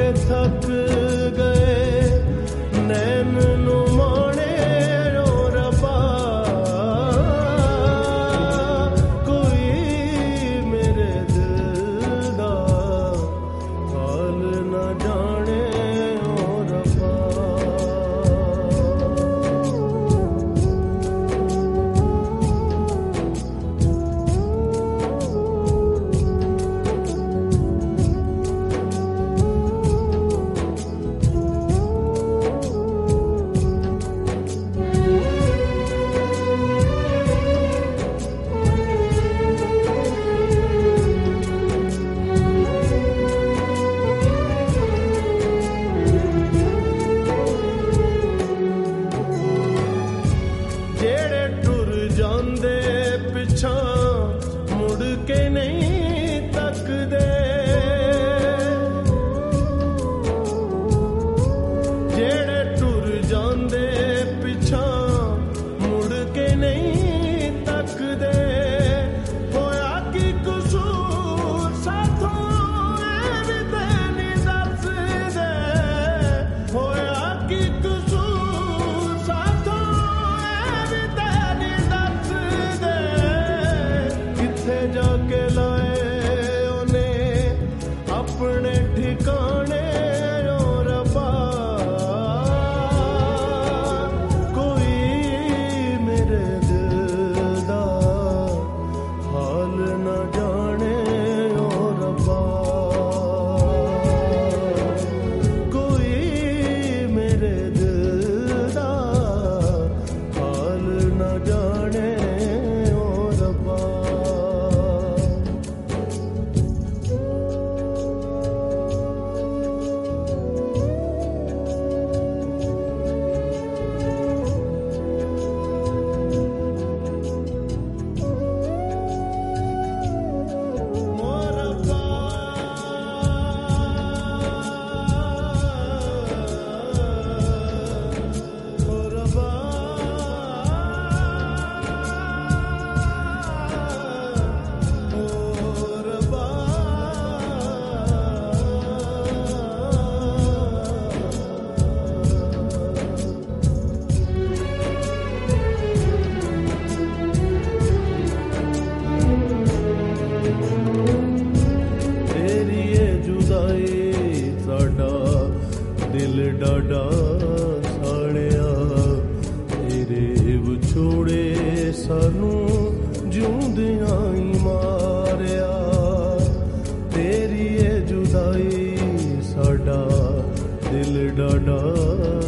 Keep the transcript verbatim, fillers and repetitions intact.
थक गए नैन नु माणे ओ रब्बा कोई मेरे दिल दा हाल न जाने ओ रब्बा। मुड़ के नहीं तकदे जेड़े टुर जांदे पिछा मुड़ के नहीं तकदे होया की कसूर साथों ऐ ते नहीं दस दे होया की कसूर साथों ऐ ते नहीं दस दे किथे जाके लाए उन्हें अपने ठिकाने ओ रब्बा कोई मेरे दिल दा हाल न जाने ओ रब्बा कोई मेरे दिल दा हाल न जाने ओ रब्बा। दिल डाडा साड़िया तेरे विछोड़े सानू जिउंदियां ही मारिया तेरी ए जुदाई साडा दिल डाडा